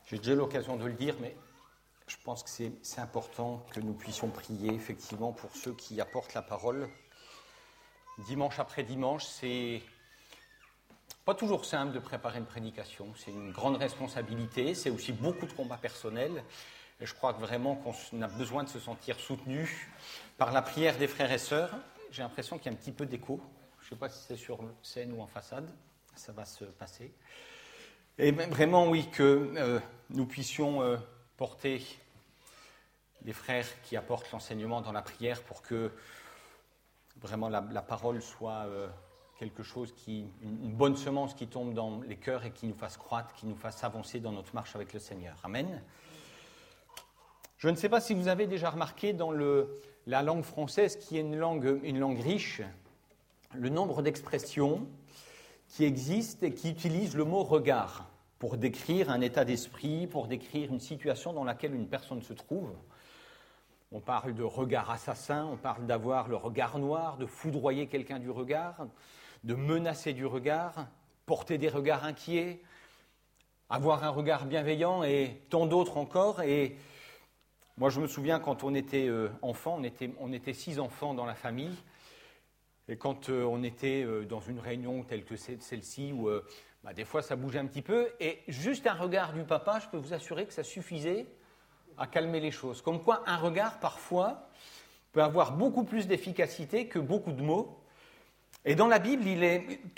J'ai déjà eu l'occasion de le dire, mais je pense que c'est important que nous puissions prier effectivement pour ceux qui apportent la parole. Dimanche après dimanche, c'est pas toujours simple de préparer une prédication. C'est une grande responsabilité, c'est aussi beaucoup de combats personnels. Et je crois que vraiment qu'on a besoin de se sentir soutenu par la prière des frères et sœurs. J'ai l'impression qu'il y a un petit peu d'écho. Je ne sais pas si c'est sur scène ou en façade. Ça va se passer. Et vraiment, oui, que nous puissions porter les frères qui apportent l'enseignement dans la prière pour que vraiment la parole soit quelque chose une bonne semence qui tombe dans les cœurs et qui nous fasse croître, qui nous fasse avancer dans notre marche avec le Seigneur. Amen. Je ne sais pas si vous avez déjà remarqué dans la langue française, qui est une langue riche, le nombre d'expressions qui existent et qui utilisent le mot « regard » pour décrire un état d'esprit, pour décrire une situation dans laquelle une personne se trouve. On parle de regard assassin, on parle d'avoir le regard noir, de foudroyer quelqu'un du regard, de menacer du regard, porter des regards inquiets, avoir un regard bienveillant et tant d'autres encore. Et moi, je me souviens quand on était enfant, on était 6 enfants dans la famille. Et quand on était dans une réunion telle que celle-ci, où des fois ça bougeait un petit peu, et juste un regard du papa, je peux vous assurer que ça suffisait à calmer les choses. Comme quoi, un regard, parfois, peut avoir beaucoup plus d'efficacité que beaucoup de mots. Et dans la Bible, il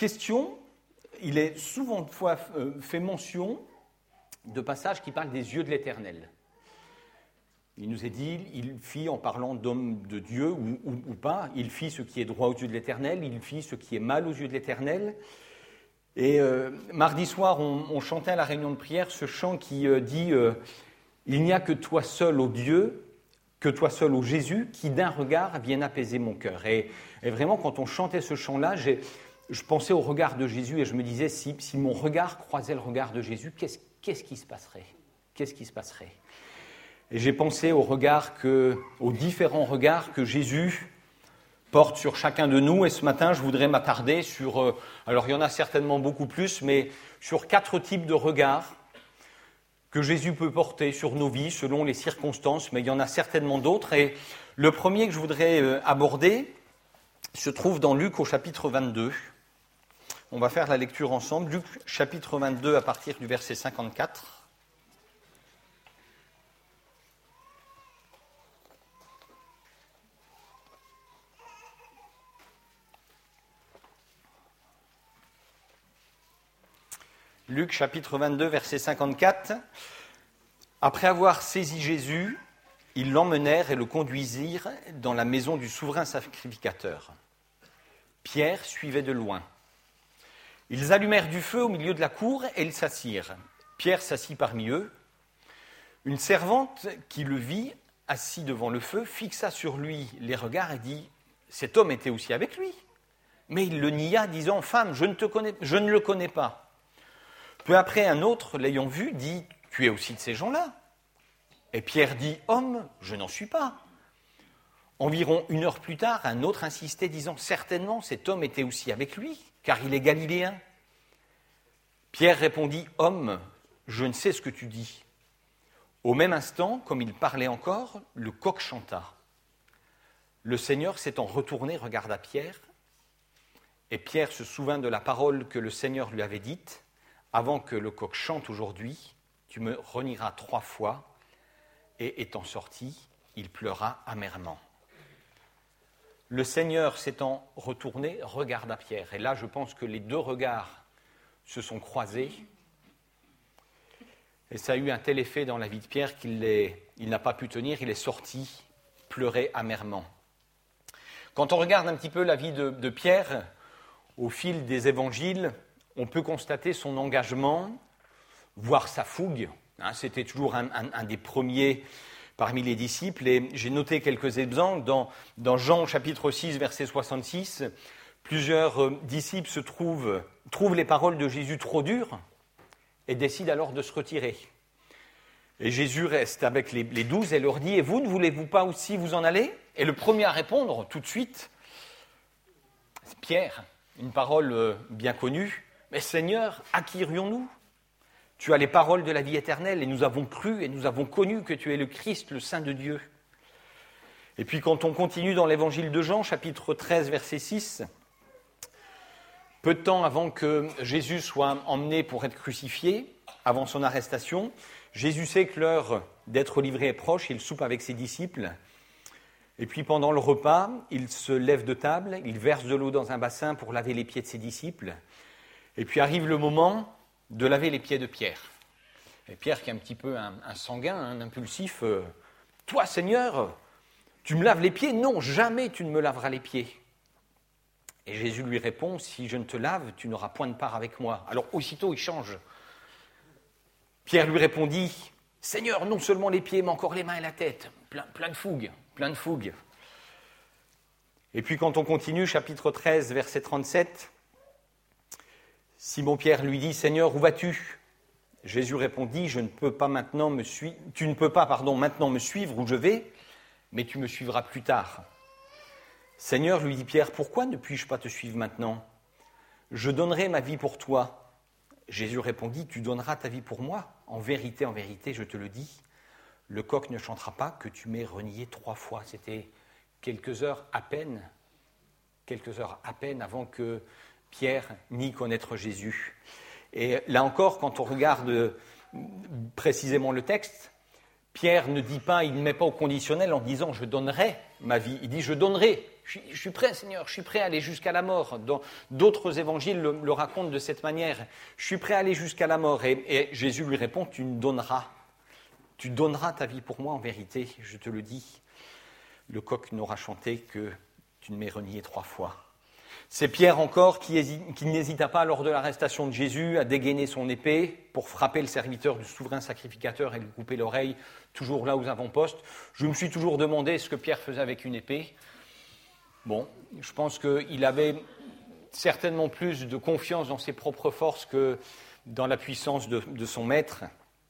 est souvent fait mention de passages qui parlent des yeux de l'Éternel. Il nous est dit, il fit, en parlant d'homme de Dieu ou pas, il fit ce qui est droit aux yeux de l'Éternel, il fit ce qui est mal aux yeux de l'Éternel. Et mardi soir, on chantait à la réunion de prière ce chant qui dit il n'y a que toi seul, ô Dieu, que toi seul, ô Jésus, qui d'un regard vienne apaiser mon cœur. Et vraiment, quand on chantait ce chant-là, je pensais au regard de Jésus et je me disais, si mon regard croisait le regard de Jésus, qu'est-ce qui se passerait ? Qu'est-ce qui se passerait ? Et j'ai pensé aux différents regards que Jésus porte sur chacun de nous. Et ce matin, je voudrais m'attarder sur, alors il y en a certainement beaucoup plus, mais sur 4 types de regards que Jésus peut porter sur nos vies selon les circonstances, mais il y en a certainement d'autres. Et le premier que je voudrais aborder se trouve dans Luc au chapitre 22. On va faire la lecture ensemble. Luc chapitre 22 à partir du verset 54. Luc chapitre 22, verset 54. Après avoir saisi Jésus, ils l'emmenèrent et le conduisirent dans la maison du souverain sacrificateur. Pierre suivait de loin. Ils allumèrent du feu au milieu de la cour et ils s'assirent. Pierre s'assit parmi eux. Une servante qui le vit assis devant le feu fixa sur lui les regards et dit « Cet homme était aussi avec lui ». Mais il le nia, disant « Femme, je ne le connais pas ». Peu après, un autre, l'ayant vu, dit « Tu es aussi de ces gens-là » Et Pierre dit « Homme, je n'en suis pas ». Environ 1 heure plus tard, un autre insistait, disant « Certainement, cet homme était aussi avec lui, car il est galiléen. » Pierre répondit « Homme, je ne sais ce que tu dis. » Au même instant, comme il parlait encore, le coq chanta. Le Seigneur s'étant retourné regarda Pierre, et Pierre se souvint de la parole que le Seigneur lui avait dite. Avant que le coq chante aujourd'hui, tu me renieras 3 fois. Et étant sorti, il pleura amèrement. Le Seigneur s'étant retourné, regarda Pierre. Et là, je pense que les 2 regards se sont croisés. Et ça a eu un tel effet dans la vie de Pierre qu'il n'a pas pu tenir. Il est sorti, pleurer amèrement. Quand on regarde un petit peu la vie de Pierre, au fil des évangiles, on peut constater son engagement, voire sa fougue. C'était toujours un des premiers parmi les disciples. Et j'ai noté quelques exemples. Dans Jean chapitre 6, verset 66, plusieurs disciples trouvent les paroles de Jésus trop dures et décident alors de se retirer. Et Jésus reste avec les 12 et leur dit « Et vous, ne voulez-vous pas aussi vous en aller ?» Et le premier à répondre tout de suite, c'est Pierre, une parole bien connue. « Mais Seigneur, à qui irions-nous ? Tu as les paroles de la vie éternelle et nous avons cru et nous avons connu que tu es le Christ, le Saint de Dieu. Et puis quand on continue dans l'évangile de Jean, chapitre 13, verset 6, peu de temps avant que Jésus soit emmené pour être crucifié, avant son arrestation, Jésus sait que l'heure d'être livré est proche, il soupe avec ses disciples. Et puis pendant le repas, il se lève de table, il verse de l'eau dans un bassin pour laver les pieds de ses disciples. Et puis arrive le moment de laver les pieds de Pierre. Et Pierre, qui est un petit peu un sanguin, un impulsif, « Toi, Seigneur, tu me laves les pieds ? Non, jamais tu ne me laveras les pieds. » Et Jésus lui répond, « Si je ne te lave, tu n'auras point de part avec moi. » Alors aussitôt, il change. Pierre lui répondit, « Seigneur, non seulement les pieds, mais encore les mains et la tête. » Plein de fougue. Et puis quand on continue, chapitre 13, verset 37, Simon-Pierre lui dit, « Seigneur, où vas-tu » Jésus répondit, tu ne peux pas maintenant me suivre où je vais, mais tu me suivras plus tard. Seigneur, lui dit Pierre, pourquoi ne puis-je pas te suivre maintenant ? Je donnerai ma vie pour toi. Jésus répondit, tu donneras ta vie pour moi. En vérité, je te le dis, le coq ne chantera pas que tu m'aies renié 3 fois. C'était quelques heures à peine avant que Pierre nie connaître Jésus. Et là encore, quand on regarde précisément le texte, Pierre ne dit pas, il ne met pas au conditionnel en disant « je donnerai ma vie ». Il dit « je donnerai, je suis prêt Seigneur, je suis prêt à aller jusqu'à la mort ». D'autres évangiles le racontent de cette manière « je suis prêt à aller jusqu'à la mort ». Et Jésus lui répond « tu donneras ta vie pour moi en vérité, je te le dis. Le coq n'aura chanté que tu ne m'aies renié 3 fois ». C'est Pierre encore qui n'hésita pas lors de l'arrestation de Jésus à dégainer son épée pour frapper le serviteur du souverain sacrificateur et lui couper l'oreille, toujours là aux avant-postes. Je me suis toujours demandé ce que Pierre faisait avec une épée. Bon, je pense qu'il avait certainement plus de confiance dans ses propres forces que dans la puissance de son maître.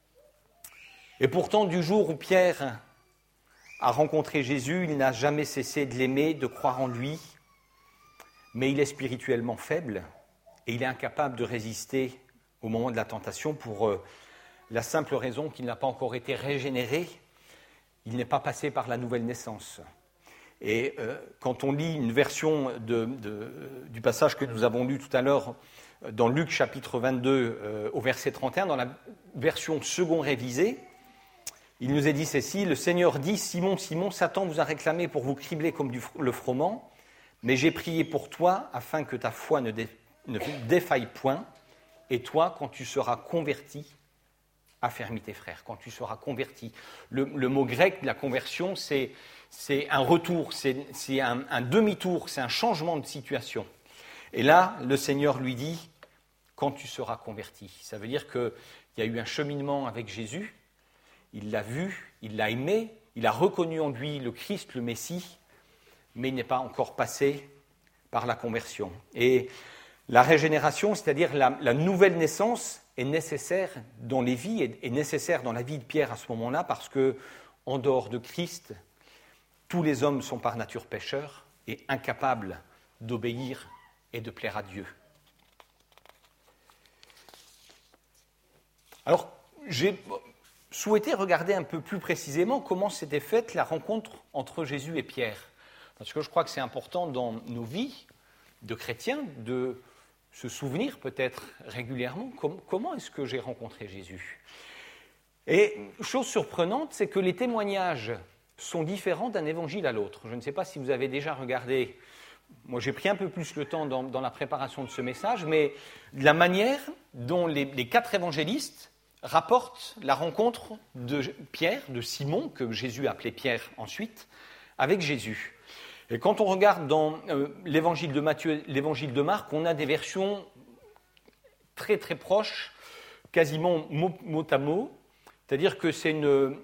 Et pourtant, du jour où Pierre a rencontré Jésus, il n'a jamais cessé de l'aimer, de croire en lui. Mais il est spirituellement faible et il est incapable de résister au moment de la tentation pour la simple raison qu'il n'a pas encore été régénéré, il n'est pas passé par la nouvelle naissance. Et quand on lit une version du passage que nous avons lu tout à l'heure dans Luc chapitre 22 au verset 31, dans la version second révisée, il nous est dit ceci, « Le Seigneur dit, Simon, Simon, Satan vous a réclamé pour vous cribler comme le froment. Mais j'ai prié pour toi afin que ta foi ne défaille point. Et toi, quand tu seras converti, affermis tes frères. » Quand tu seras converti. Le mot grec de la conversion, c'est un retour, c'est un demi-tour, c'est un changement de situation. Et là, le Seigneur lui dit, quand tu seras converti. Ça veut dire qu'il y a eu un cheminement avec Jésus. Il l'a vu, il l'a aimé, il a reconnu en lui le Christ, le Messie, mais il n'est pas encore passé par la conversion. Et la régénération, c'est-à-dire la nouvelle naissance, est nécessaire dans les vies, est nécessaire dans la vie de Pierre à ce moment-là, parce que, en dehors de Christ, tous les hommes sont par nature pécheurs et incapables d'obéir et de plaire à Dieu. Alors, j'ai souhaité regarder un peu plus précisément comment s'était faite la rencontre entre Jésus et Pierre. Parce que je crois que c'est important dans nos vies de chrétiens de se souvenir peut-être régulièrement comment est-ce que j'ai rencontré Jésus. Et chose surprenante, c'est que les témoignages sont différents d'un évangile à l'autre. Je ne sais pas si vous avez déjà regardé, moi j'ai pris un peu plus le temps dans la préparation de ce message, mais la manière dont les 4 évangélistes rapportent la rencontre de Pierre, de Simon, que Jésus appelait Pierre ensuite, avec Jésus. Et quand on regarde dans l'évangile de Matthieu, l'évangile de Marc, on a des versions très très proches, quasiment mot à mot, c'est-à-dire que c'est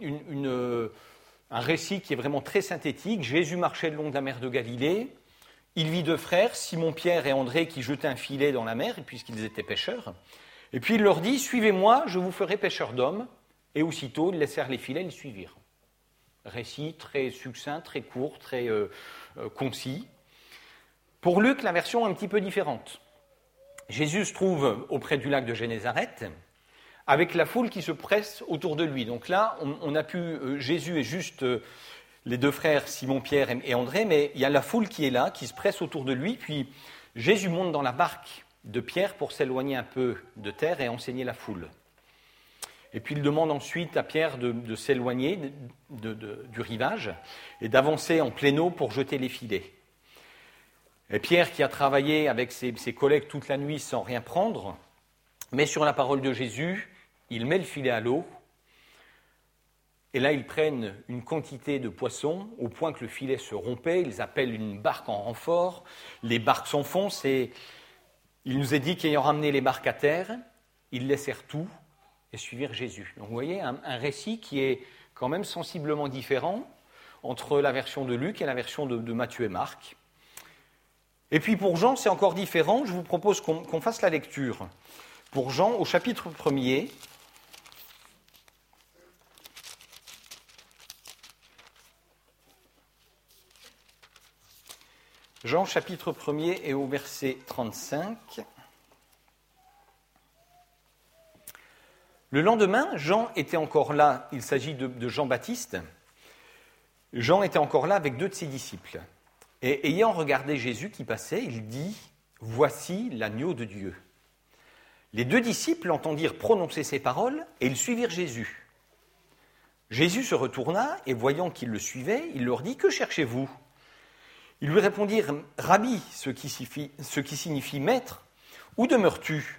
un récit qui est vraiment très synthétique. Jésus marchait le long de la mer de Galilée, il vit 2 frères, Simon-Pierre et André, qui jetaient un filet dans la mer, puisqu'ils étaient pêcheurs, et puis il leur dit « Suivez-moi, je vous ferai pêcheurs d'hommes », et aussitôt ils laissèrent les filets, ils suivirent. Récit très succinct, très court, très concis. Pour Luc, la version est un petit peu différente. Jésus se trouve auprès du lac de Génézareth, avec la foule qui se presse autour de lui. Donc là, Jésus est juste les deux frères, Simon, Pierre et André, mais il y a la foule qui est là, qui se presse autour de lui, puis Jésus monte dans la barque de Pierre pour s'éloigner un peu de terre et enseigner la foule. Et puis il demande ensuite à Pierre de s'éloigner du rivage et d'avancer en pleine eau pour jeter les filets. Et Pierre, qui a travaillé avec ses collègues toute la nuit sans rien prendre, met sur la parole de Jésus, il met le filet à l'eau, et là ils prennent une quantité de poissons au point que le filet se rompait, ils appellent une barque en renfort, les barques s'enfoncent et il nous est dit qu'ayant ramené les barques à terre, ils laissèrent tout et suivirent Jésus. Donc vous voyez, un récit qui est quand même sensiblement différent entre la version de Luc et la version de Matthieu et Marc. Et puis pour Jean, c'est encore différent. Je vous propose qu'on fasse la lecture. Pour Jean, au chapitre 1er, Jean, chapitre 1er et au verset 35. Le lendemain, Jean était encore là, il s'agit de Jean-Baptiste. Jean était encore là avec 2 de ses disciples. Et ayant regardé Jésus qui passait, il dit « Voici l'agneau de Dieu ». Les 2 disciples entendirent prononcer ces paroles et ils suivirent Jésus. Jésus se retourna et voyant qu'ils le suivaient, il leur dit « Que cherchez-vous » Ils lui répondirent « Rabbi », ce qui signifie « maître, où demeures-tu » ?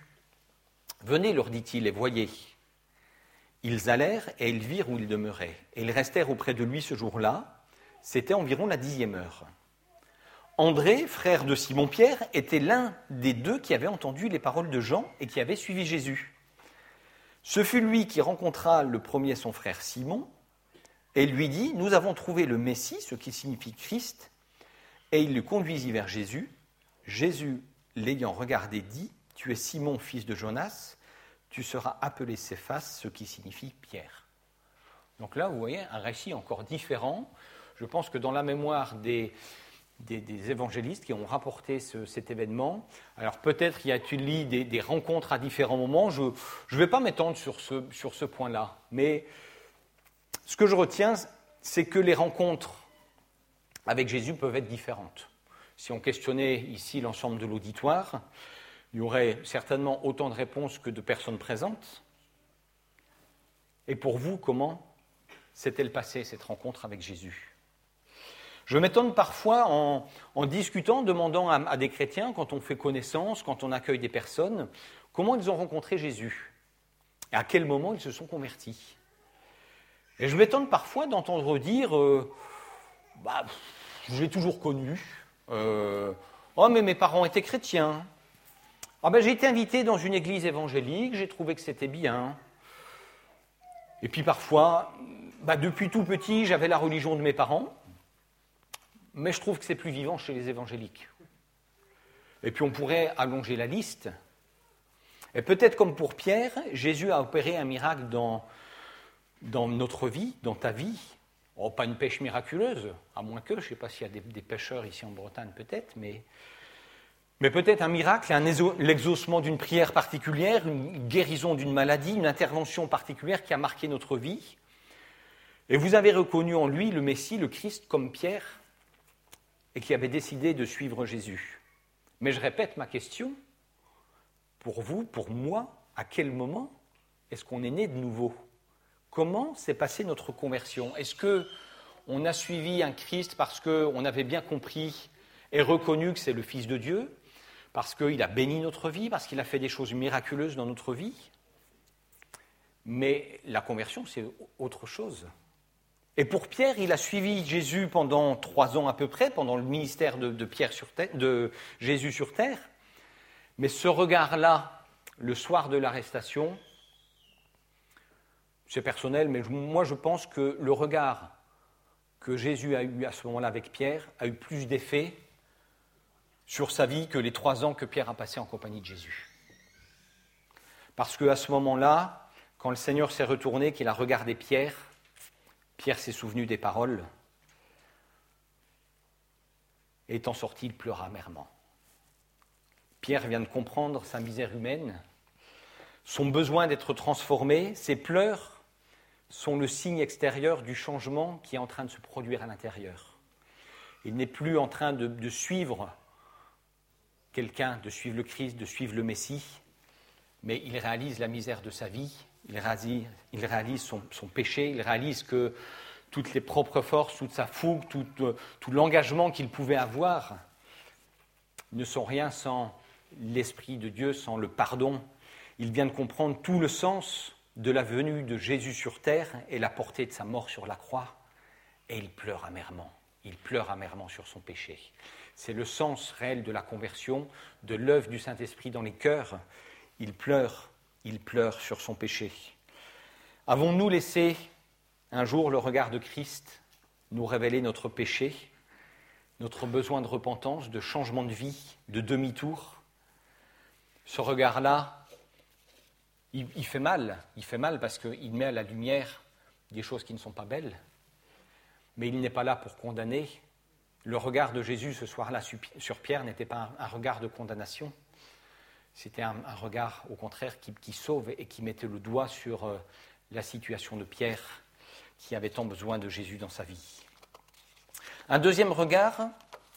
« Venez, leur dit-il, et voyez. » Ils allèrent et ils virent où il demeurait. Et ils restèrent auprès de lui ce jour-là. C'était environ la 10e heure. André, frère de Simon-Pierre, était l'un des 2 qui avaient entendu les paroles de Jean et qui avait suivi Jésus. Ce fut lui qui rencontra le premier son frère Simon et lui dit « Nous avons trouvé le Messie, ce qui signifie Christ. » Et il le conduisit vers Jésus. Jésus, l'ayant regardé, dit « Tu es Simon, fils de Jonas, tu seras appelé Céphas, ce qui signifie Pierre. » Donc là, vous voyez, un récit encore différent. Je pense que dans la mémoire des évangélistes qui ont rapporté cet événement, alors peut-être y a-t-il des rencontres à différents moments, je ne vais pas m'étendre sur ce point-là, mais ce que je retiens, c'est que les rencontres avec Jésus peuvent être différentes. Si on questionnait ici l'ensemble de l'auditoire, il y aurait certainement autant de réponses que de personnes présentes. Et pour vous, comment s'est-elle passée cette rencontre avec Jésus ? Je m'étonne parfois en discutant, demandant à des chrétiens, quand on fait connaissance, quand on accueille des personnes, comment ils ont rencontré Jésus et à quel moment ils se sont convertis. Et je m'étonne parfois d'entendre dire je l'ai toujours connu, oh mais mes parents étaient chrétiens. Ah ben, j'ai été invité dans une église évangélique, j'ai trouvé que c'était bien. Et puis parfois, depuis tout petit, j'avais la religion de mes parents, mais je trouve que c'est plus vivant chez les évangéliques. Et puis on pourrait allonger la liste. Et peut-être comme pour Pierre, Jésus a opéré un miracle dans notre vie, dans ta vie. Oh, pas une pêche miraculeuse, à moins que, je ne sais pas s'il y a des pêcheurs ici en Bretagne peut-être, mais peut-être un miracle, l'exaucement d'une prière particulière, une guérison d'une maladie, une intervention particulière qui a marqué notre vie. Et vous avez reconnu en lui le Messie, le Christ, comme Pierre, et qui avait décidé de suivre Jésus. Mais je répète ma question, pour vous, pour moi, à quel moment est-ce qu'on est né de nouveau ? Comment s'est passée notre conversion ? Est-ce qu'on a suivi un Christ parce qu'on avait bien compris et reconnu que c'est le Fils de Dieu ? Parce qu'il a béni notre vie, parce qu'il a fait des choses miraculeuses dans notre vie. Mais la conversion, c'est autre chose. Et pour Pierre, il a suivi Jésus pendant 3 ans à peu près, pendant le ministère de Jésus sur terre. Mais ce regard-là, le soir de l'arrestation, c'est personnel, mais moi je pense que le regard que Jésus a eu à ce moment-là avec Pierre a eu plus d'effet sur sa vie que les 3 ans que Pierre a passé en compagnie de Jésus. Parce qu'à ce moment-là, quand le Seigneur s'est retourné, qu'il a regardé Pierre, Pierre s'est souvenu des paroles. Et étant sorti, il pleura amèrement. Pierre vient de comprendre sa misère humaine, son besoin d'être transformé, ses pleurs sont le signe extérieur du changement qui est en train de se produire à l'intérieur. Il n'est plus en train de suivre quelqu'un, de suivre le Christ, de suivre le Messie, mais il réalise la misère de sa vie, il réalise son péché, il réalise que toutes les propres forces, toute sa fougue, tout l'engagement qu'il pouvait avoir ne sont rien sans l'Esprit de Dieu, sans le pardon. Il vient de comprendre tout le sens de la venue de Jésus sur terre et la portée de sa mort sur la croix, et il pleure amèrement. Il pleure amèrement sur son péché. C'est le sens réel de la conversion, de l'œuvre du Saint-Esprit dans les cœurs. Il pleure sur son péché. Avons-nous laissé un jour le regard de Christ nous révéler notre péché, notre besoin de repentance, de changement de vie, de demi-tour? Ce regard-là, il fait mal parce qu'il met à la lumière des choses qui ne sont pas belles, mais il n'est pas là pour condamner. Le regard de Jésus ce soir-là sur Pierre n'était pas un regard de condamnation, c'était un regard au contraire qui sauve et qui mettait le doigt sur la situation de Pierre qui avait tant besoin de Jésus dans sa vie. Un deuxième regard,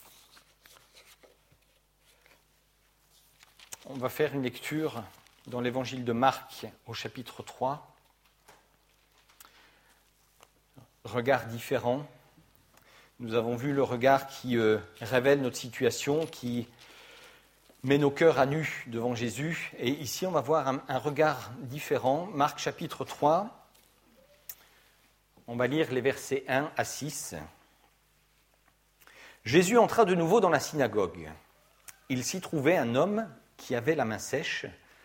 on va faire une lecture dans l'évangile de Marc au chapitre 3. Regard différent. Nous avons vu le regard qui révèle notre situation, qui met nos cœurs à nu devant Jésus. Et ici, on va voir un regard différent. Marc chapitre 3. On va lire les versets 1 à 6. Jésus entra de nouveau dans la synagogue. Il s'y trouvait un homme qui avait la main sèche.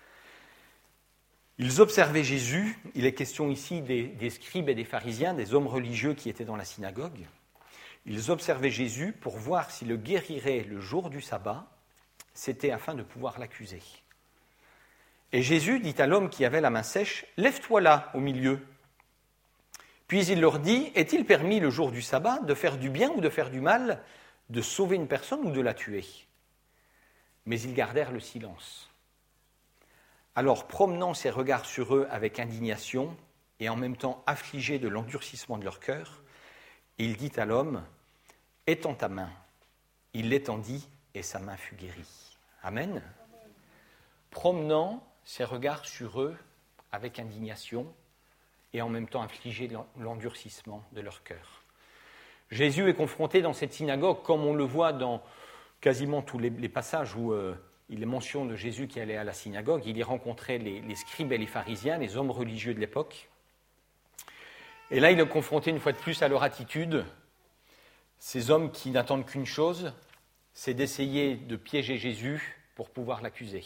Ils observaient Jésus. Il est question ici des scribes et des pharisiens, des hommes religieux qui étaient dans la synagogue. Ils observaient Jésus pour voir s'il le guérirait le jour du sabbat. C'était afin de pouvoir l'accuser. Et Jésus dit à l'homme qui avait la main sèche, « Lève-toi là, au milieu. » Puis il leur dit, « Est-il permis le jour du sabbat de faire du bien ou de faire du mal, de sauver une personne ou de la tuer ?» Mais ils gardèrent le silence. Alors, promenant ses regards sur eux avec indignation et en même temps affligé de l'endurcissement de leur cœur, il dit à l'homme, « Étends ta main. » Il l'étendit et sa main fut guérie. Amen. Promenant ses regards sur eux avec indignation et en même temps affligé de l'endurcissement de leur cœur. Jésus est confronté dans cette synagogue, comme on le voit dans quasiment tous les passages où il est mention de Jésus qui allait à la synagogue. Il y rencontrait les scribes et les pharisiens, les hommes religieux de l'époque. Et là, il est confronté une fois de plus à leur attitude, ces hommes qui n'attendent qu'une chose, c'est d'essayer de piéger Jésus pour pouvoir l'accuser.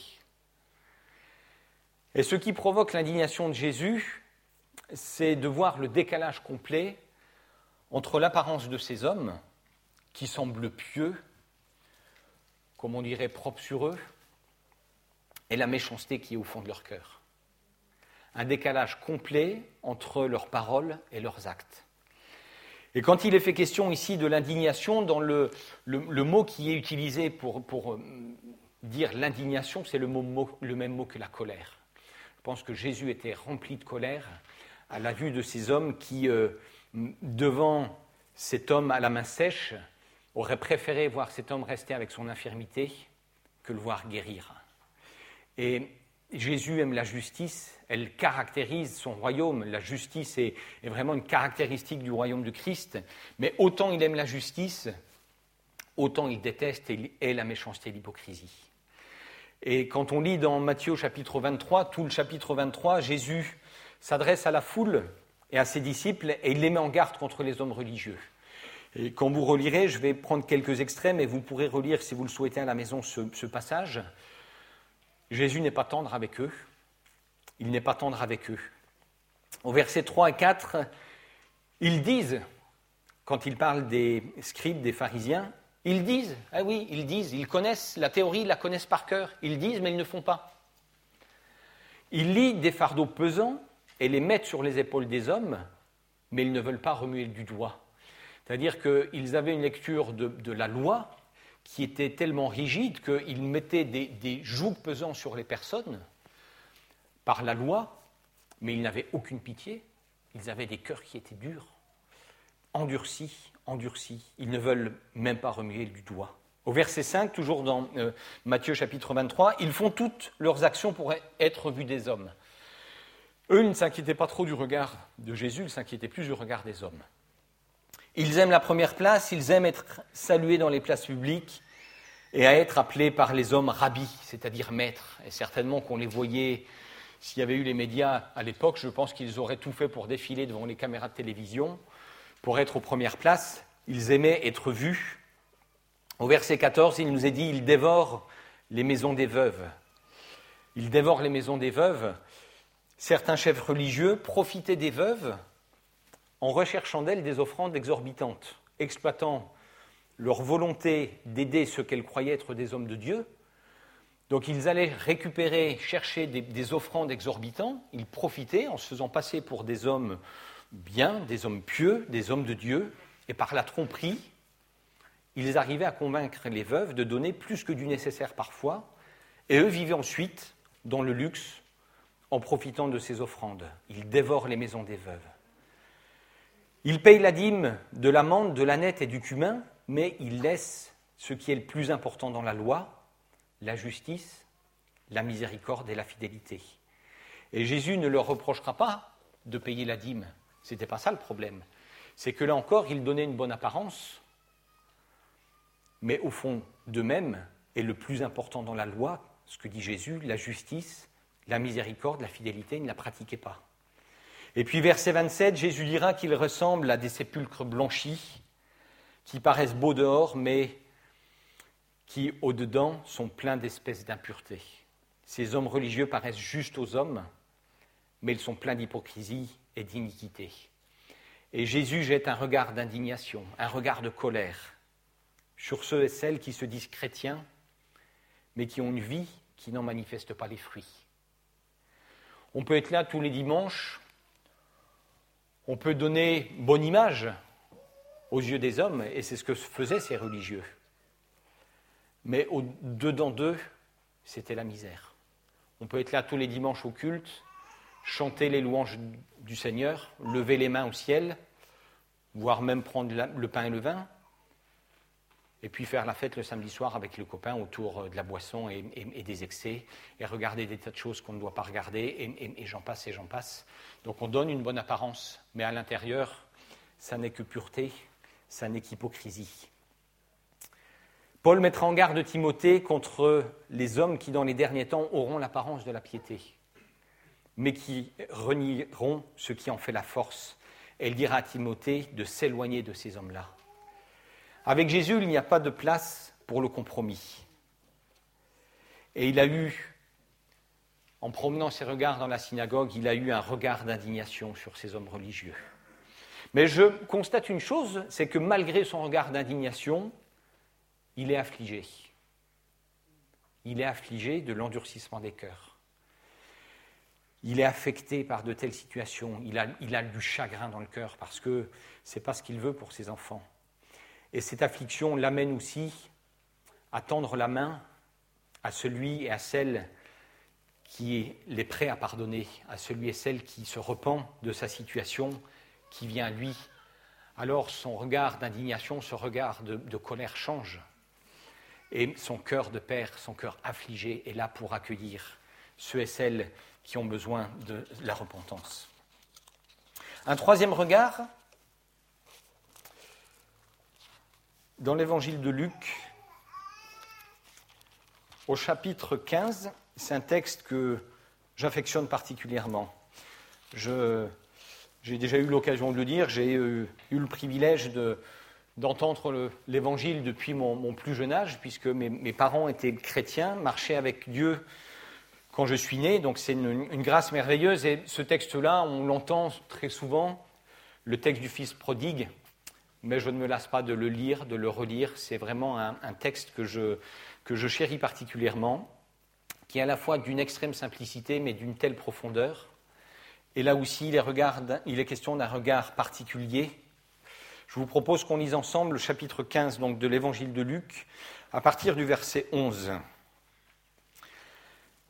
Et ce qui provoque l'indignation de Jésus, c'est de voir le décalage complet entre l'apparence de ces hommes, qui semblent pieux, comme on dirait propres sur eux, et la méchanceté qui est au fond de leur cœur. Un décalage complet entre leurs paroles et leurs actes. Et quand il est fait question ici de l'indignation, dans le mot qui est utilisé pour dire l'indignation, c'est le même mot que la colère. Je pense que Jésus était rempli de colère à la vue de ces hommes qui, devant cet homme à la main sèche, auraient préféré voir cet homme rester avec son infirmité que le voir guérir. Et Jésus aime la justice, elle caractérise son royaume. La justice est vraiment une caractéristique du royaume de Christ. Mais autant il aime la justice, autant il déteste et hait la méchanceté et l'hypocrisie. Et quand on lit dans Matthieu chapitre 23, tout le chapitre 23, Jésus s'adresse à la foule et à ses disciples et il les met en garde contre les hommes religieux. Et quand vous relirez, je vais prendre quelques extraits, mais vous pourrez relire, si vous le souhaitez, à la maison ce passage. Jésus n'est pas tendre avec eux. Il n'est pas tendre avec eux. Au verset 3 et 4, ils disent, quand ils parlent des scribes, des pharisiens, ils disent, ils connaissent la théorie, ils la connaissent par cœur. Ils disent, mais ils ne font pas. Ils lient des fardeaux pesants et les mettent sur les épaules des hommes, mais ils ne veulent pas remuer du doigt. C'est-à-dire qu'ils avaient une lecture de la loi qui était tellement rigide qu'ils mettaient des jougs pesants sur les personnes par la loi, mais ils n'avaient aucune pitié. Ils avaient des cœurs qui étaient durs, endurcis. Ils ne veulent même pas remuer du doigt. Au verset 5, toujours dans Matthieu chapitre 23, ils font toutes leurs actions pour être vus des hommes. Eux, ils ne s'inquiétaient pas trop du regard de Jésus, ils s'inquiétaient plus du regard des hommes. Ils aiment la première place, ils aiment être salués dans les places publiques et à être appelés par les hommes rabbis, c'est-à-dire maîtres. Et certainement qu'on les voyait, s'il y avait eu les médias à l'époque, je pense qu'ils auraient tout fait pour défiler devant les caméras de télévision, pour être aux premières places. Ils aimaient être vus. Au verset 14, il nous est dit « Ils dévorent les maisons des veuves ». Ils dévorent les maisons des veuves. Certains chefs religieux profitaient des veuves en recherchant d'elles des offrandes exorbitantes, exploitant leur volonté d'aider ceux qu'elles croyaient être des hommes de Dieu. Donc ils allaient récupérer, chercher des offrandes exorbitantes, ils profitaient en se faisant passer pour des hommes bien, des hommes pieux, des hommes de Dieu, et par la tromperie, ils arrivaient à convaincre les veuves de donner plus que du nécessaire parfois, et eux vivaient ensuite dans le luxe en profitant de ces offrandes. Ils dévorent les maisons des veuves. Ils payent la dîme de la menthe, de l'ânette et du cumin, mais ils laissent ce qui est le plus important dans la loi, la justice, la miséricorde et la fidélité. Et Jésus ne leur reprochera pas de payer la dîme. Ce n'était pas ça le problème. C'est que là encore, ils donnaient une bonne apparence, mais au fond d'eux-mêmes, et le plus important dans la loi, ce que dit Jésus, la justice, la miséricorde, la fidélité, ils ne la pratiquaient pas. Et puis verset 27, Jésus dira qu'ils ressemblent à des sépulcres blanchis, qui paraissent beaux dehors, mais qui, au-dedans, sont pleins d'espèces d'impuretés. Ces hommes religieux paraissent justes aux hommes, mais ils sont pleins d'hypocrisie et d'iniquité. Et Jésus jette un regard d'indignation, un regard de colère sur ceux et celles qui se disent chrétiens, mais qui ont une vie qui n'en manifeste pas les fruits. On peut être là tous les dimanches, on peut donner bonne image aux yeux des hommes, et c'est ce que faisaient ces religieux. Mais au-dedans d'eux, c'était la misère. On peut être là tous les dimanches au culte, chanter les louanges du Seigneur, lever les mains au ciel, voire même prendre le pain et le vin, et puis faire la fête le samedi soir avec le copain autour de la boisson et des excès, et regarder des tas de choses qu'on ne doit pas regarder, et j'en passe et j'en passe. Donc on donne une bonne apparence, mais à l'intérieur, ça n'est que pureté, ça n'est qu'hypocrisie. Paul mettra en garde Timothée contre les hommes qui, dans les derniers temps, auront l'apparence de la piété, mais qui renieront ce qui en fait la force. Et il dira à Timothée de s'éloigner de ces hommes-là. Avec Jésus, il n'y a pas de place pour le compromis. Et il a eu, en promenant ses regards dans la synagogue, il a eu un regard d'indignation sur ces hommes religieux. Mais je constate une chose, c'est que malgré son regard d'indignation, il est affligé. Il est affligé de l'endurcissement des cœurs. Il est affecté par de telles situations. Il a du chagrin dans le cœur parce que ce n'est pas ce qu'il veut pour ses enfants. Et cette affliction l'amène aussi à tendre la main à celui et à celle qui est prêt à pardonner, à celui et celle qui se repent de sa situation, qui vient à lui. Alors son regard d'indignation, ce regard de colère change. Et son cœur de père, son cœur affligé est là pour accueillir ceux et celles qui ont besoin de la repentance. Un troisième regard, dans l'évangile de Luc, au chapitre 15, c'est un texte que j'affectionne particulièrement. J'ai déjà eu l'occasion de le dire, j'ai eu le privilège d'entendre l'évangile depuis mon plus jeune âge, puisque mes parents étaient chrétiens, marchaient avec Dieu quand je suis né, donc c'est une grâce merveilleuse. Et ce texte-là, on l'entend très souvent, le texte du Fils prodigue, mais je ne me lasse pas de le lire, de le relire. C'est vraiment un texte que je chéris particulièrement, qui est à la fois d'une extrême simplicité, mais d'une telle profondeur. Et là aussi, il est question d'un regard particulier. Je vous propose qu'on lise ensemble le chapitre 15 donc, de l'évangile de Luc, à partir du verset 11.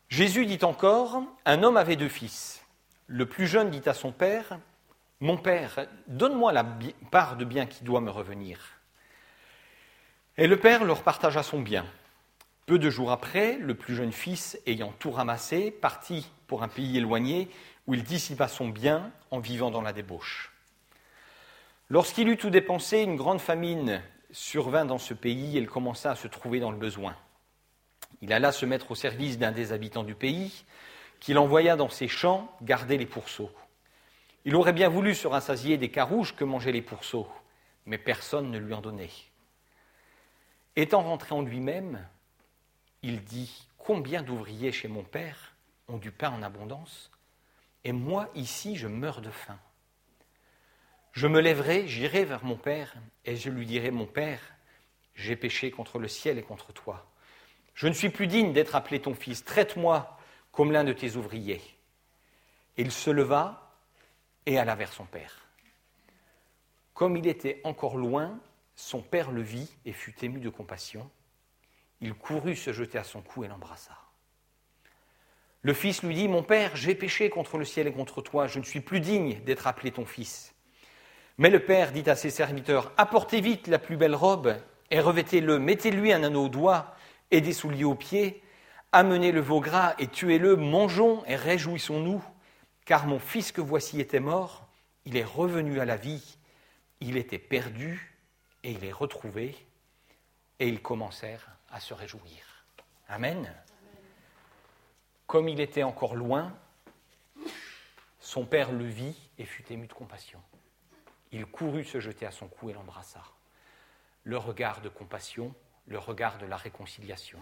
Jésus dit encore, un homme avait 2 fils. Le plus jeune dit à son père, « Mon père, donne-moi la part de bien qui doit me revenir. » Et le père leur partagea son bien. Peu de jours après, le plus jeune fils, ayant tout ramassé, partit pour un pays éloigné où il dissipa son bien en vivant dans la débauche. Lorsqu'il eut tout dépensé, une grande famine survint dans ce pays et il commença à se trouver dans le besoin. Il alla se mettre au service d'un des habitants du pays, qu'il envoya dans ses champs garder les pourceaux. Il aurait bien voulu se rassasier des carouges que mangeaient les pourceaux, mais personne ne lui en donnait. Étant rentré en lui-même, il dit « Combien d'ouvriers chez mon père ont du pain en abondance, et moi ici je meurs de faim. Je me lèverai, j'irai vers mon père, et je lui dirai « Mon père, j'ai péché contre le ciel et contre toi. Je ne suis plus digne d'être appelé ton fils, traite-moi comme l'un de tes ouvriers. » Et il se leva et alla vers son père. Comme il était encore loin, son père le vit et fut ému de compassion. Il courut se jeter à son cou et l'embrassa. Le fils lui dit « Mon père, j'ai péché contre le ciel et contre toi, je ne suis plus digne d'être appelé ton fils. » Mais le père dit à ses serviteurs « Apportez vite la plus belle robe et revêtez-le, mettez-lui un anneau au doigt et des souliers aux pieds, amenez le veau gras et tuez-le, mangeons et réjouissons-nous, car mon fils que voici était mort, il est revenu à la vie, il était perdu et il est retrouvé. » Et ils commencèrent à se réjouir. Amen. Comme il était encore loin, son père le vit et fut ému de compassion. Il courut se jeter à son cou et l'embrassa. Le regard de compassion, le regard de la réconciliation.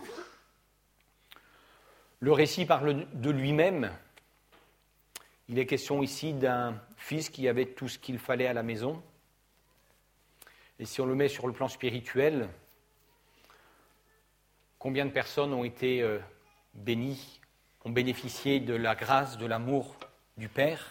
Le récit parle de lui-même. Il est question ici d'un fils qui avait tout ce qu'il fallait à la maison. Et si on le met sur le plan spirituel, combien de personnes ont été bénies, ont bénéficié de la grâce, de l'amour du Père,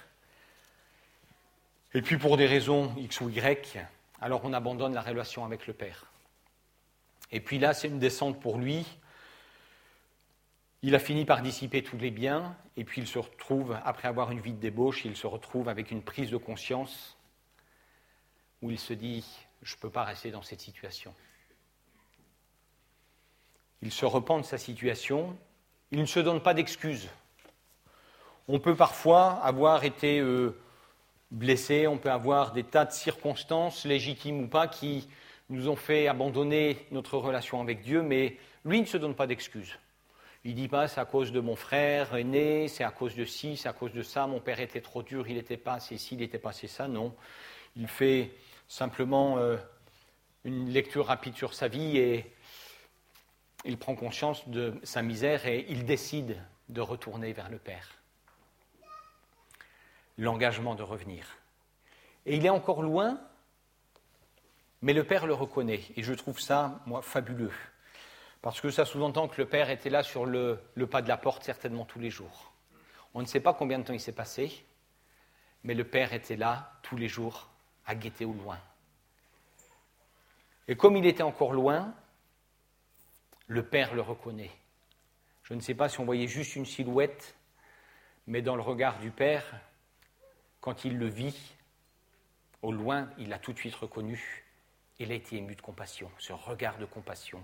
et puis pour des raisons X ou Y, alors on abandonne la relation avec le Père. Et puis là, c'est une descente pour lui. Il a fini par dissiper tous les biens, et puis il se retrouve, après avoir une vie de débauche, il se retrouve avec une prise de conscience où il se dit « je ne peux pas rester dans cette situation ». Il se repent de sa situation, il ne se donne pas d'excuses. On peut parfois avoir été blessé, on peut avoir des tas de circonstances, légitimes ou pas, qui nous ont fait abandonner notre relation avec Dieu, mais lui ne se donne pas d'excuses. Il ne dit pas « c'est à cause de mon frère aîné, c'est à cause de ci, c'est à cause de ça, mon père était trop dur, il n'était pas assez ci, il n'était pas assez ça ». Non, il fait simplement une lecture rapide sur sa vie et il prend conscience de sa misère et il décide de retourner vers le Père. L'engagement de revenir. Et il est encore loin, mais le Père le reconnaît. Et je trouve ça, moi, fabuleux. Parce que ça sous-entend que le Père était là sur le pas de la porte certainement tous les jours. On ne sait pas combien de temps il s'est passé, mais le Père était là tous les jours à guetter au loin. Et comme il était encore loin, le Père le reconnaît. Je ne sais pas si on voyait juste une silhouette, mais dans le regard du Père, quand il le vit, au loin, il l'a tout de suite reconnu. Il a été ému de compassion, ce regard de compassion.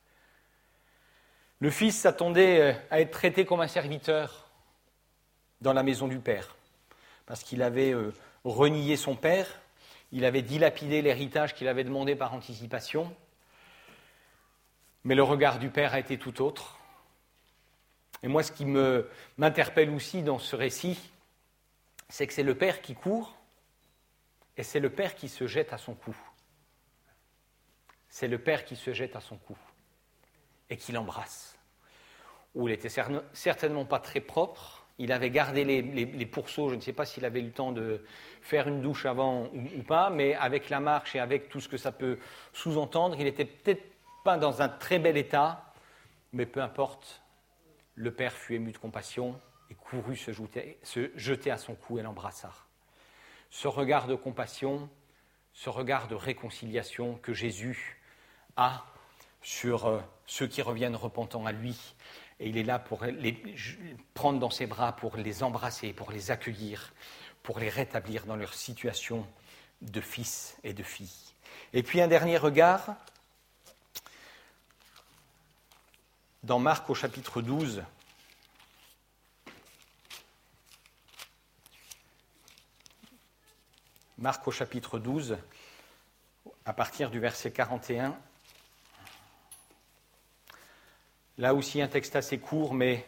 Le fils s'attendait à être traité comme un serviteur dans la maison du Père, parce qu'il avait renié son père, il avait dilapidé l'héritage qu'il avait demandé par anticipation. Mais le regard du Père a été tout autre. Et moi, ce qui m'interpelle aussi dans ce récit, c'est que c'est le Père qui court et c'est le Père qui se jette à son cou. C'est le Père qui se jette à son cou et qui l'embrasse. Où il n'était certainement pas très propre, il avait gardé les pourceaux, je ne sais pas s'il avait eu le temps de faire une douche avant ou pas, mais avec la marche et avec tout ce que ça peut sous-entendre, il était peut-être pas dans un très bel état, mais peu importe, le Père fut ému de compassion et courut se jeter à son cou et l'embrassa. Ce regard de compassion, ce regard de réconciliation que Jésus a sur ceux qui reviennent repentants à lui. Et il est là pour les prendre dans ses bras, pour les embrasser, pour les accueillir, pour les rétablir dans leur situation de fils et de filles. Et puis un dernier regard dans Marc au chapitre 12. Marc au chapitre 12, à partir du verset 41. Là aussi un texte assez court, mais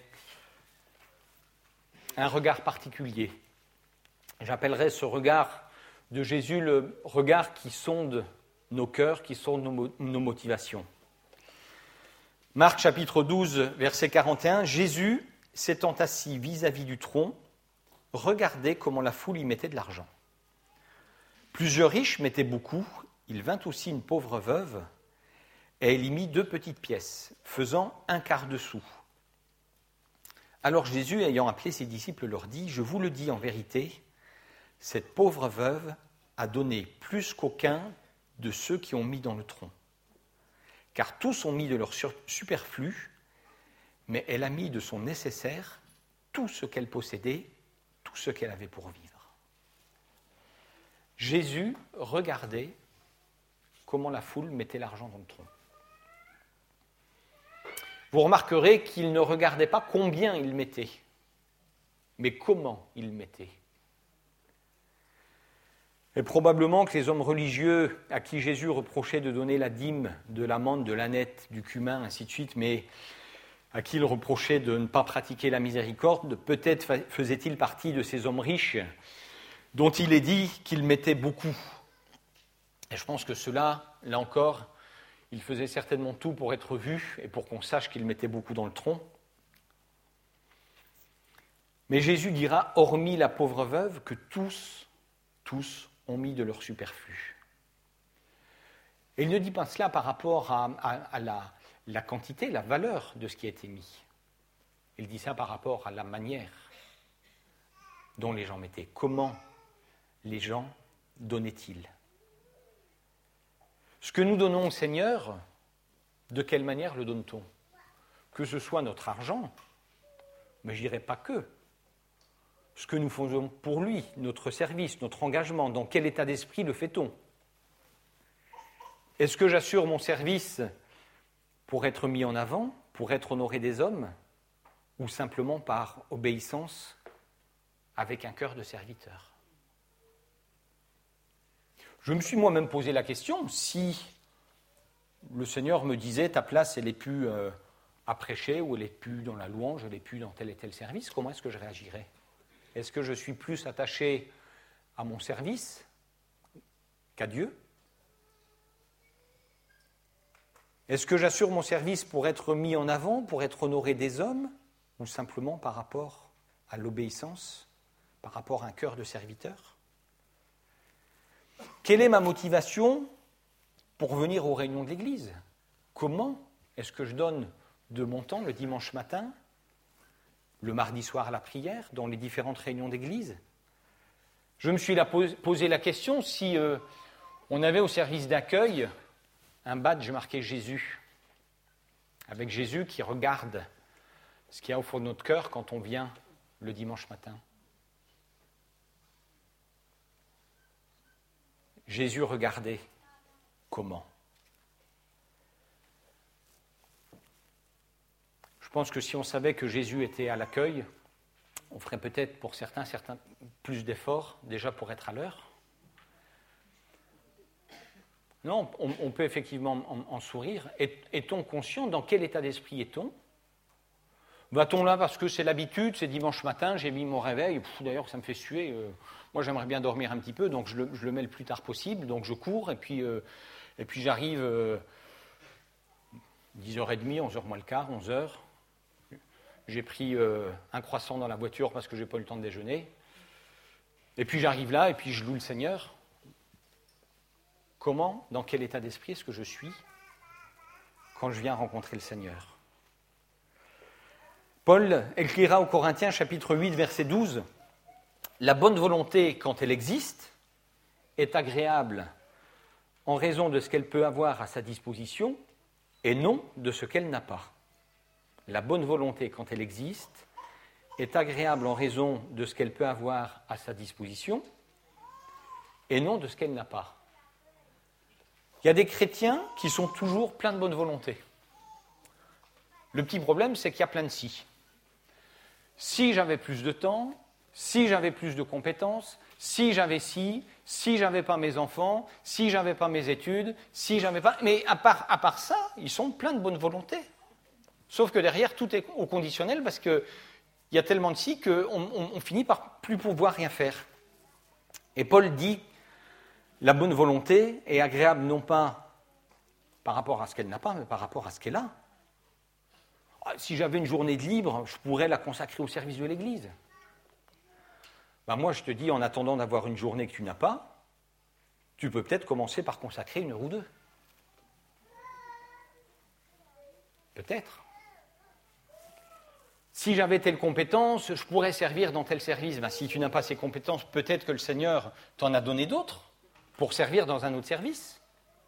un regard particulier. J'appellerais ce regard de Jésus le regard qui sonde nos cœurs, qui sonde nos motivations. Marc chapitre 12, verset 41, Jésus, s'étant assis vis-à-vis du tronc, regardait comment la foule y mettait de l'argent. Plusieurs riches mettaient beaucoup, il vint aussi une pauvre veuve, et elle y mit 2 petites pièces, faisant 1/4 de sou. Alors Jésus, ayant appelé ses disciples, leur dit, « Je vous le dis en vérité, cette pauvre veuve a donné plus qu'aucun de ceux qui ont mis dans le tronc. Car tous ont mis de leur superflu, mais elle a mis de son nécessaire tout ce qu'elle possédait, tout ce qu'elle avait pour vivre. » Jésus regardait comment la foule mettait l'argent dans le tronc. Vous remarquerez qu'il ne regardait pas combien il mettait, mais comment il mettait. Et probablement que les hommes religieux à qui Jésus reprochait de donner la dîme de la menthe, de l'ânette, du cumin, ainsi de suite, mais à qui il reprochait de ne pas pratiquer la miséricorde, peut-être faisait-il partie de ces hommes riches dont il est dit qu'ils mettaient beaucoup. Et je pense que ceux-là, là encore, ils faisaient certainement tout pour être vus et pour qu'on sache qu'ils mettaient beaucoup dans le tronc. Mais Jésus dira, hormis la pauvre veuve, que tous ont mis de leur superflu. Et il ne dit pas cela par rapport à la quantité, la valeur de ce qui a été mis. Il dit ça par rapport à la manière dont les gens mettaient. Comment les gens donnaient-ils ? Ce que nous donnons au Seigneur, de quelle manière le donne-t-on ? Que ce soit notre argent, mais je dirais pas que. Ce que nous faisons pour lui, notre service, notre engagement, dans quel état d'esprit le fait-on ? Est-ce que j'assure mon service pour être mis en avant, pour être honoré des hommes, ou simplement par obéissance avec un cœur de serviteur ? Je me suis moi-même posé la question, si le Seigneur me disait « ta place, elle est plus à prêcher, ou elle est plus dans la louange, elle est plus dans tel et tel service », comment est-ce que je réagirais ? Est-ce que je suis plus attaché à mon service qu'à Dieu ? Est-ce que j'assure mon service pour être mis en avant, pour être honoré des hommes, ou simplement par rapport à l'obéissance, par rapport à un cœur de serviteur ? Quelle est ma motivation pour venir aux réunions de l'Église ? Comment est-ce que je donne de mon temps le dimanche matin, le mardi soir à la prière, dans les différentes réunions d'Église ? Je me suis posé la question si on avait au service d'accueil un badge marqué Jésus, avec Jésus qui regarde ce qu'il y a au fond de notre cœur quand on vient le dimanche matin. Jésus regardait comment ? Je pense que si on savait que Jésus était à l'accueil, on ferait peut-être pour certains plus d'efforts déjà pour être à l'heure. Non, on peut effectivement en sourire. Est-on conscient dans quel état d'esprit est-on ? Va-t-on là parce que c'est l'habitude, c'est dimanche matin, j'ai mis mon réveil, d'ailleurs ça me fait suer, moi j'aimerais bien dormir un petit peu, donc je le mets le plus tard possible, donc je cours, et puis j'arrive 10h30, 11h moins le quart, 11h. J'ai pris un croissant dans la voiture parce que je n'ai pas eu le temps de déjeuner. Et puis j'arrive là, et puis je loue le Seigneur. Comment, dans quel état d'esprit est-ce que je suis quand je viens rencontrer le Seigneur ? Paul écrira aux Corinthiens, chapitre 8, verset 12, « La bonne volonté, quand elle existe, est agréable en raison de ce qu'elle peut avoir à sa disposition et non de ce qu'elle n'a pas. la bonne volonté, quand elle existe, est agréable en raison de ce qu'elle peut avoir à sa disposition et non de ce qu'elle n'a pas. Il y a des chrétiens qui sont toujours pleins de bonne volonté. Le petit problème, c'est qu'il y a plein de si. Si j'avais plus de temps, si j'avais plus de compétences, si j'avais pas mes enfants, si j'avais pas mes études, si j'avais pas... Mais à part ça, ils sont pleins de bonne volonté. Sauf que derrière, tout est au conditionnel parce qu'il y a tellement de si qu'on finit par plus pouvoir rien faire. Et Paul dit, la bonne volonté est agréable non pas par rapport à ce qu'elle n'a pas, mais par rapport à ce qu'elle a. Si j'avais une journée de libre, je pourrais la consacrer au service de l'Église. Ben moi, je te dis, en attendant d'avoir une journée que tu n'as pas, tu peux peut-être commencer par consacrer 1 heure ou 2. Peut-être. Si j'avais telle compétence, je pourrais servir dans tel service. Ben, si tu n'as pas ces compétences, peut-être que le Seigneur t'en a donné d'autres pour servir dans un autre service.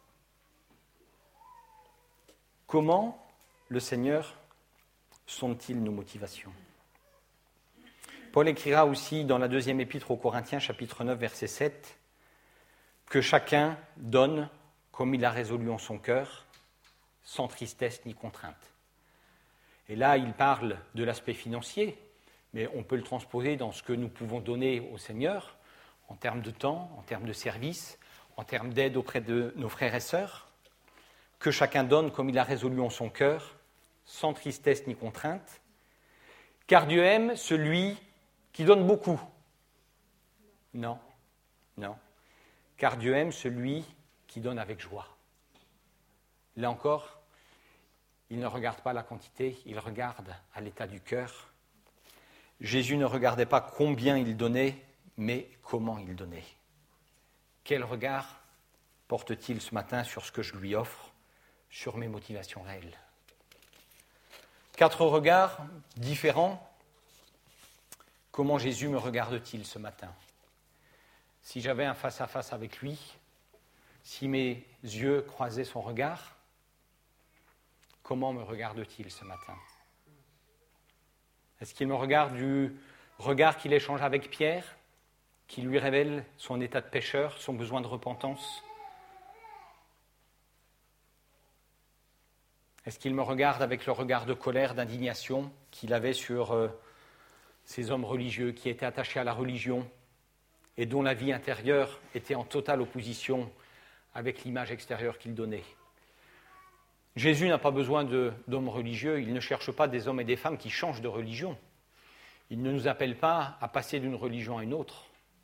Comment le Seigneur sonde-t-il nos motivations ? Paul écrira aussi dans la 2e épître aux Corinthiens, chapitre 9, verset 7, que chacun donne comme il a résolu en son cœur, sans tristesse ni contrainte. Et là, il parle de l'aspect financier, mais on peut le transposer dans ce que nous pouvons donner au Seigneur, en termes de temps, en termes de service, en termes d'aide auprès de nos frères et sœurs, que chacun donne comme il a résolu en son cœur, sans tristesse ni contrainte, car Dieu aime celui qui donne beaucoup. Non, car Dieu aime celui qui donne avec joie. Là encore, il ne regarde pas la quantité, il regarde à l'état du cœur. Jésus ne regardait pas combien il donnait, mais comment il donnait. Quel regard porte-t-il ce matin sur ce que je lui offre, sur mes motivations réelles ? 4 regards différents. Comment Jésus me regarde-t-il ce matin ? Si j'avais un face-à-face avec lui, si mes yeux croisaient son regard, comment me regarde-t-il ce matin ? Est-ce qu'il me regarde du regard qu'il échange avec Pierre, qui lui révèle son état de pécheur, son besoin de repentance ? Est-ce qu'il me regarde avec le regard de colère, d'indignation qu'il avait sur ces hommes religieux qui étaient attachés à la religion et dont la vie intérieure était en totale opposition avec l'image extérieure qu'il donnait ? Jésus n'a pas besoin d'hommes religieux, il ne cherche pas des hommes et des femmes qui changent de religion. Il ne nous appelle pas à passer d'une religion à une autre.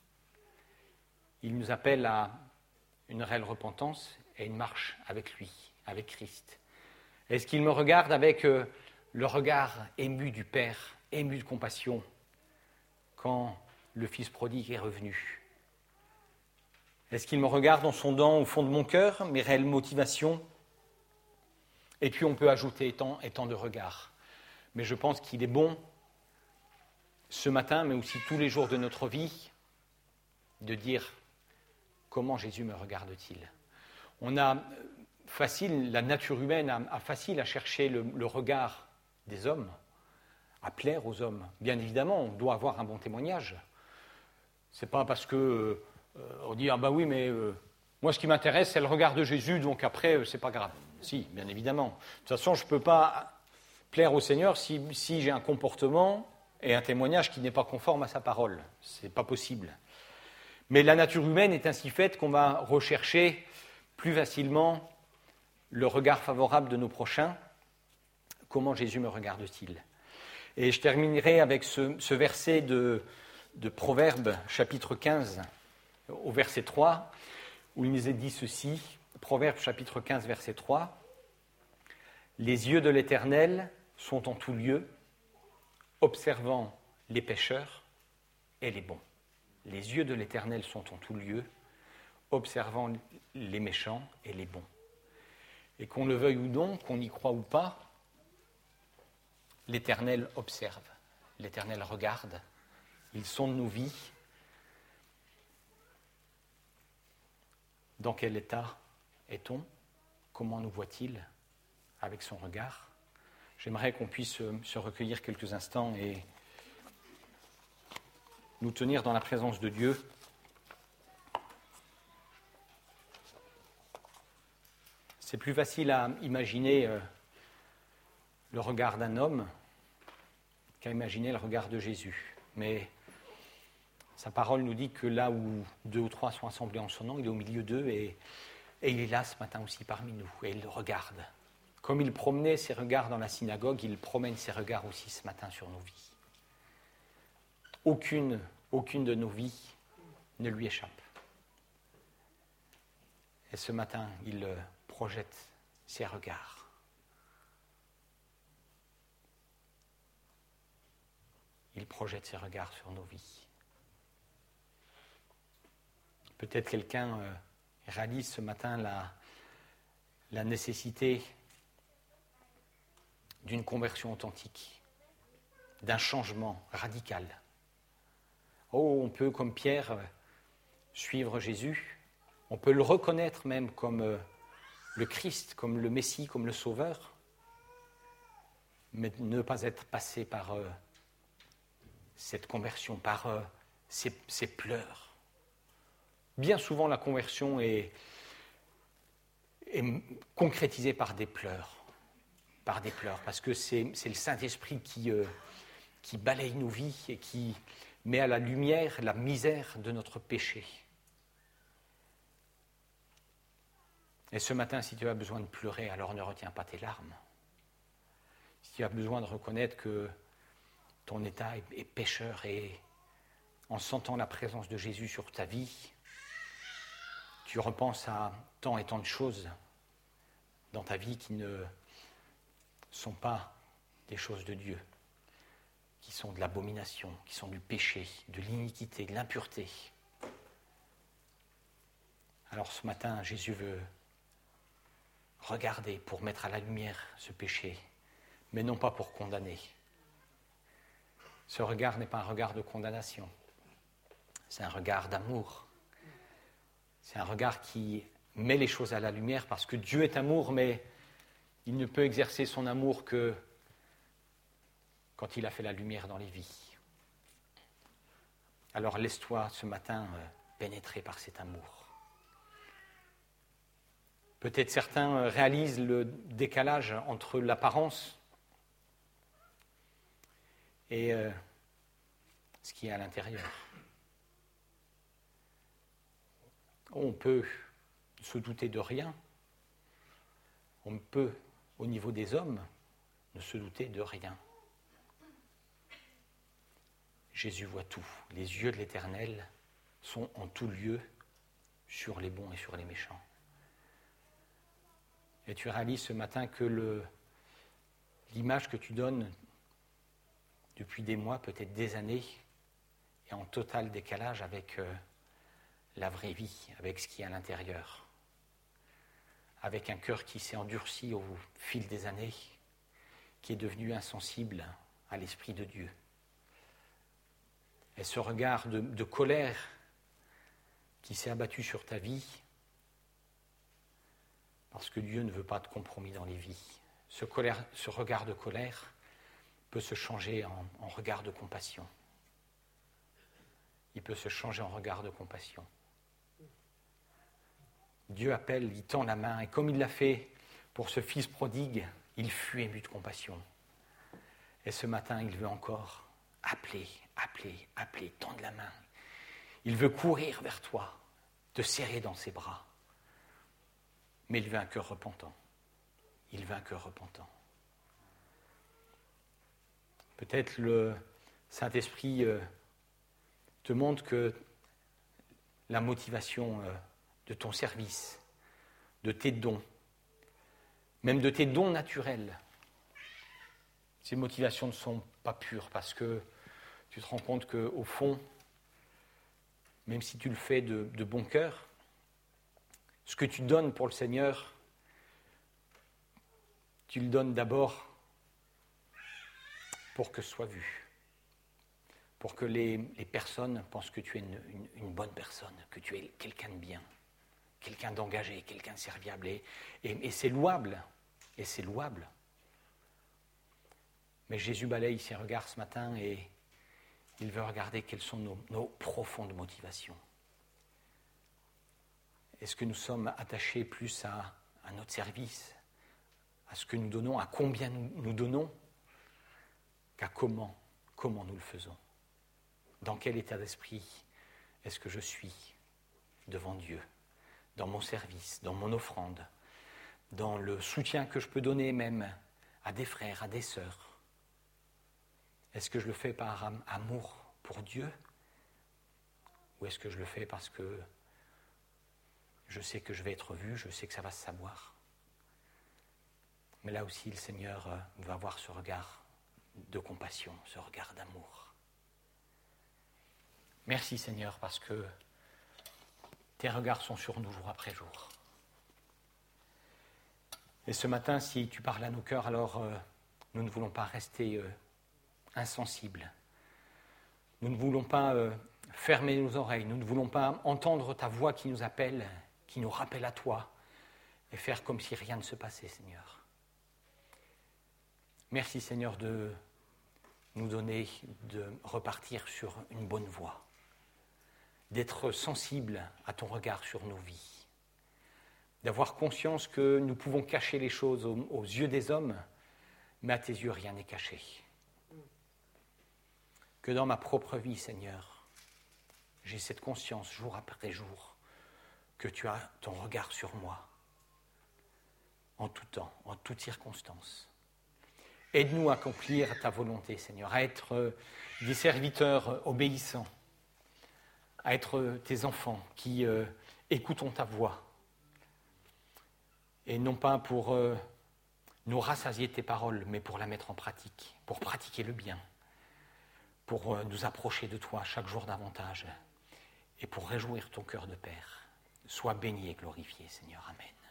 Il nous appelle à une réelle repentance et une marche avec lui, avec Christ. Est-ce qu'il me regarde avec le regard ému du Père, ému de compassion, quand le Fils prodigue est revenu ? Est-ce qu'il me regarde en sondant au fond de mon cœur mes réelles motivations ? Et puis on peut ajouter tant de regards. Mais je pense qu'il est bon, ce matin, mais aussi tous les jours de notre vie, de dire comment Jésus me regarde-t-il ? On a facile, la nature humaine a facile à chercher le regard des hommes, à plaire aux hommes. Bien évidemment, on doit avoir un bon témoignage. C'est pas parce que on dit « Ah bah oui, mais moi ce qui m'intéresse, c'est le regard de Jésus, donc après, c'est pas grave. » Si, bien évidemment. De toute façon, je ne peux pas plaire au Seigneur si j'ai un comportement et un témoignage qui n'est pas conforme à sa parole. Ce n'est pas possible. Mais la nature humaine est ainsi faite qu'on va rechercher plus facilement le regard favorable de nos prochains. Comment Jésus me regarde-t-il ? Et je terminerai avec ce verset de Proverbes, chapitre 15, au verset 3, où il nous est dit ceci, Proverbes, chapitre 15, verset 3, « Les yeux de l'Éternel sont en tout lieu, observant les pécheurs et les bons. » Les yeux de l'Éternel sont en tout lieu, observant les méchants et les bons. Et qu'on le veuille ou non, qu'on y croit ou pas, l'Éternel observe, l'Éternel regarde, il sonde nos vies. Dans quel état est-on ? Comment nous voit-il avec son regard ? J'aimerais qu'on puisse se recueillir quelques instants et nous tenir dans la présence de Dieu. C'est plus facile à imaginer le regard d'un homme qu'à imaginer le regard de Jésus. Mais sa parole nous dit que là où 2 ou 3 sont assemblés en son nom, il est au milieu d'eux et il est là ce matin aussi parmi nous et il le regarde. Comme il promenait ses regards dans la synagogue, il promène ses regards aussi ce matin sur nos vies. Aucune de nos vies ne lui échappe. Et ce matin, il projette ses regards. Il projette ses regards sur nos vies. Peut-être quelqu'un réalise ce matin la nécessité d'une conversion authentique, d'un changement radical. Oh, on peut, comme Pierre, suivre Jésus. On peut le reconnaître même comme le Christ, comme le Messie, comme le Sauveur, mais ne pas être passé par cette conversion, par ces pleurs. Bien souvent, la conversion est concrétisée par des pleurs, parce que c'est le Saint-Esprit qui balaye nos vies et qui met à la lumière la misère de notre péché. Et ce matin, si tu as besoin de pleurer, alors ne retiens pas tes larmes. Si tu as besoin de reconnaître que ton état est pécheur et en sentant la présence de Jésus sur ta vie, tu repenses à tant et tant de choses dans ta vie qui ne sont pas des choses de Dieu, qui sont de l'abomination, qui sont du péché, de l'iniquité, de l'impureté. Alors ce matin, Jésus veut regarder pour mettre à la lumière ce péché, mais non pas pour condamner. Ce regard n'est pas un regard de condamnation, c'est un regard d'amour. C'est un regard qui met les choses à la lumière parce que Dieu est amour, mais il ne peut exercer son amour que quand il a fait la lumière dans les vies. Alors laisse-toi ce matin pénétrer par cet amour. Peut-être certains réalisent le décalage entre l'apparence et ce qui est à l'intérieur. On peut se douter de rien. On peut, au niveau des hommes, ne se douter de rien. Jésus voit tout. Les yeux de l'Éternel sont en tout lieu sur les bons et sur les méchants. Et tu réalises ce matin que l'image que tu donnes depuis des mois, peut-être des années, est en total décalage avec la vraie vie, avec ce qui est à l'intérieur, avec un cœur qui s'est endurci au fil des années, qui est devenu insensible à l'Esprit de Dieu. Et ce regard de colère qui s'est abattu sur ta vie, parce que Dieu ne veut pas de compromis dans les vies. Ce regard de colère peut se changer en regard de compassion. Il peut se changer en regard de compassion. Dieu appelle, il tend la main, et comme il l'a fait pour ce fils prodigue, il fut ému de compassion. Et ce matin, il veut encore appeler, tendre la main. Il veut courir vers toi, te serrer dans ses bras. Mais il veut un cœur repentant. Il veut un cœur repentant. Peut-être le Saint-Esprit te montre que la motivation de ton service, de tes dons, même de tes dons naturels, ces motivations ne sont pas pures parce que tu te rends compte qu'au fond, même si tu le fais de bon cœur, ce que tu donnes pour le Seigneur, tu le donnes d'abord pour que ce soit vu, pour que les personnes pensent que tu es une bonne personne, que tu es quelqu'un de bien, quelqu'un d'engagé, quelqu'un de serviable. Et c'est louable, Mais Jésus balaye ses regards ce matin et il veut regarder quelles sont nos profondes motivations. Est-ce que nous sommes attachés plus à notre service, à ce que nous donnons, à combien nous donnons, qu'à comment nous le faisons? Dans quel état d'esprit est-ce que je suis devant Dieu, dans mon service, dans mon offrande, dans le soutien que je peux donner même à des frères, à des sœurs? Est-ce que je le fais par amour pour Dieu? Ou est-ce que je le fais parce que je sais que je vais être vu, je sais que ça va se savoir? Mais là aussi, le Seigneur va avoir ce regard de compassion, ce regard d'amour. Merci Seigneur, parce que tes regards sont sur nous jour après jour. Et ce matin, si tu parles à nos cœurs, alors nous ne voulons pas rester insensibles. Nous ne voulons pas fermer nos oreilles, nous ne voulons pas entendre ta voix qui nous appelle, qui nous rappelle à toi, et faire comme si rien ne se passait, Seigneur. Merci, Seigneur, de nous donner de repartir sur une bonne voie, d'être sensible à ton regard sur nos vies, d'avoir conscience que nous pouvons cacher les choses aux yeux des hommes, mais à tes yeux, rien n'est caché. Que dans ma propre vie, Seigneur, j'ai cette conscience jour après jour que tu as ton regard sur moi, en tout temps, en toutes circonstances. Aide-nous à accomplir ta volonté, Seigneur, à être des serviteurs obéissants, à être tes enfants qui écoutons ta voix, et non pas pour nous rassasier de tes paroles, mais pour la mettre en pratique, pour pratiquer le bien, pour nous approcher de toi chaque jour davantage, et pour réjouir ton cœur de Père. Sois béni et glorifié, Seigneur. Amen.